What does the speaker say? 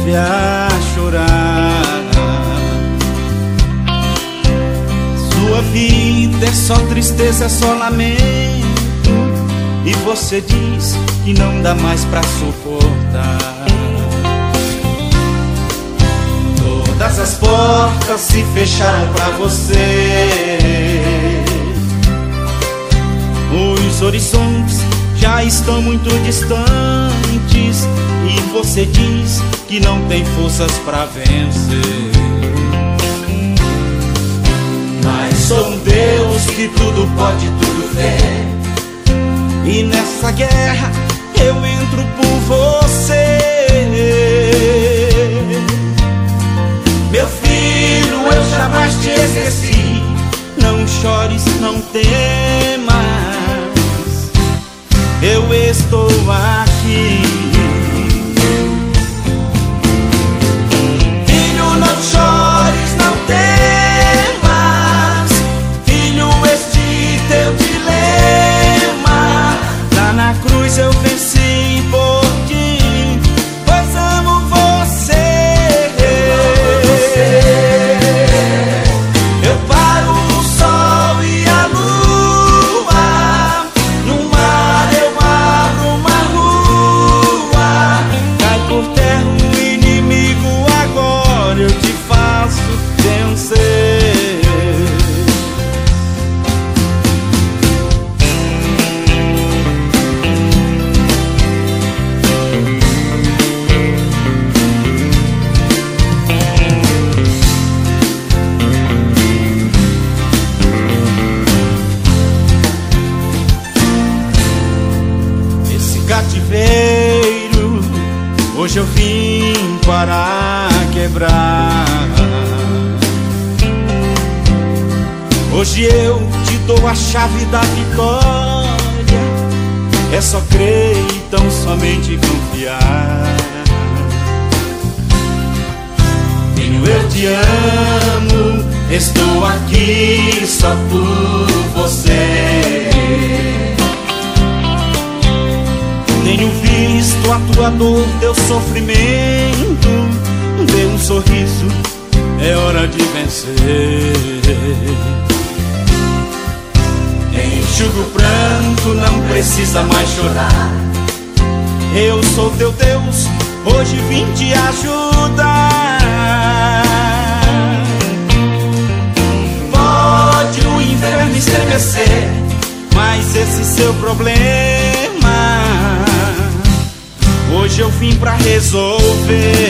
sempre a chorar. Sua vida é só tristeza, é só lamento, e você diz que não dá mais pra suportar. Todas as portas se fecharam pra você. Os horizontes já estão muito distantes, e você diz que não tem forças pra vencer. Mas sou um Deus que tudo pode, tudo vê, e nessa guerra eu entro por você. Meu filho, eu jamais te esqueci. Não chores, não temas, eu estou aqui. Filho, não chores, não temas. Filho, este teu dilema, lá na cruz eu venci por ti, pois amo você. Eu paro o sol e a lua, no mar eu abro uma rua. Cai por terra um inimigo, agora eu te faço vencer. Cativeiro, hoje eu vim para quebrar. Hoje eu te dou a chave da vitória. É só crer e tão somente confiar. Filho, eu te amo, estou aqui só por você. Tenho visto a tua dor, teu sofrimento. Dê um sorriso, é hora de vencer. Enxuga o pranto, não precisa mais chorar. Eu sou teu Deus, hoje vim te ajudar. Pode o inferno estremecer, mas esse seu problema hoje eu vim pra resolver.